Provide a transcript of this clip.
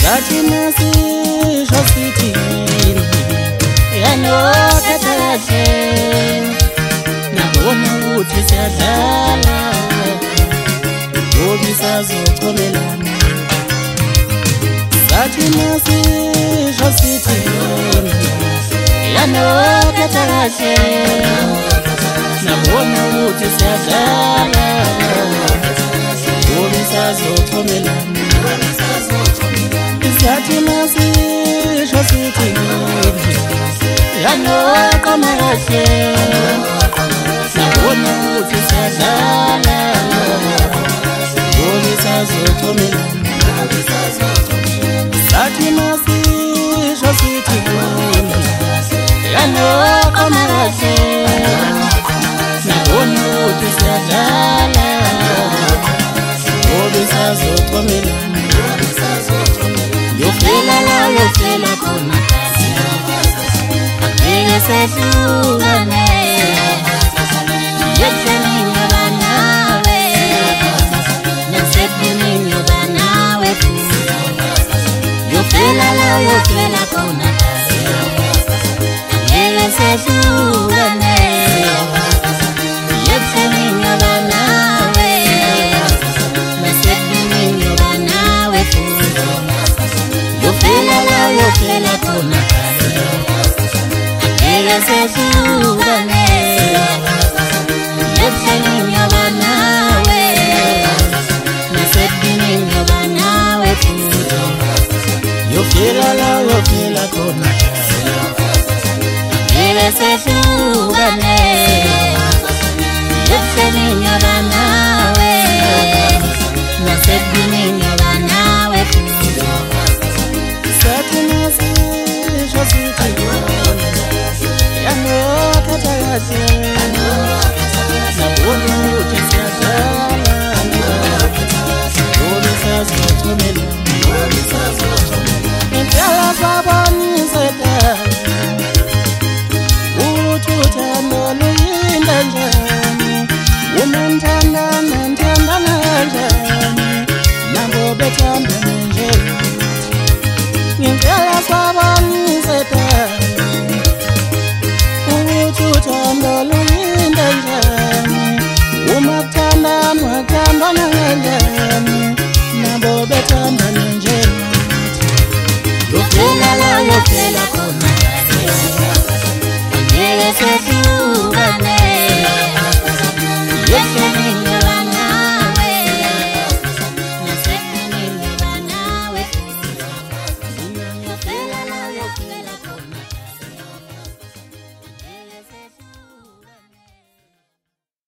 Satinasi shositi yanokatalashe nabona ukuthi siyadlala ngoba isazoxolelana. Satinasi shositi yanokatalashe nabona ukuthi siyadlala ngoba isazoxolelana. Satinasi shositi yanokatalashe nabona ukuthi siyadlala ngoba isazoxolelana. Satinasi shositi yanokatalashe nabona ukuthi siyadlala ngoba isazoxolelana. Yofela la yofela khona ngeke sehlukane yetheni ngoba nawe nasebini ngoba nawe. Yofela la yofela khona ngeke sehlukane yetheni ngoba nawe nasebini ngoba nawe. Yofela la yofela khona ngeke sehlukane yetheni ngoba nawe nasebini ngoba nawe. Yofela la yofela khona ngeke sehlukane yetheni ngoba nawe nasebini ngoba nawe. Satinasi shositi yanokatalashe nabona ukuthi siyadlala ngoba isazoxolelana. Impela saboniseka ukuthi uthando luyinto njani, umanthandana nthandana kanjani nabo bethandana nje. Ngicela saboniseka ukuthi uthando luyinto njani, uma kuthandana kanjani nabo bethandana